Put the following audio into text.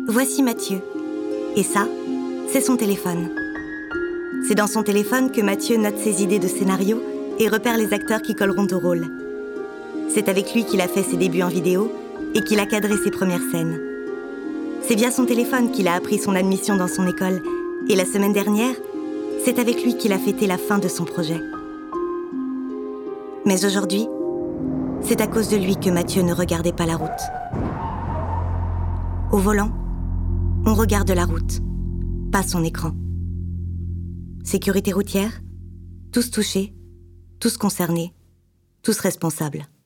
Voici Mathieu. Et ça, c'est son téléphone. C'est dans son téléphone que Mathieu note ses idées de scénario et repère les acteurs qui colleront au rôle. C'est avec lui qu'il a fait ses débuts en vidéo et qu'il a cadré ses premières scènes. C'est via son téléphone qu'il a appris son admission dans son école. Et la semaine dernière, c'est avec lui qu'il a fêté la fin de son projet. Mais aujourd'hui, c'est à cause de lui que Mathieu ne regardait pas la route. Au volant, on regarde la route, pas son écran. Sécurité routière, tous touchés, tous concernés, tous responsables.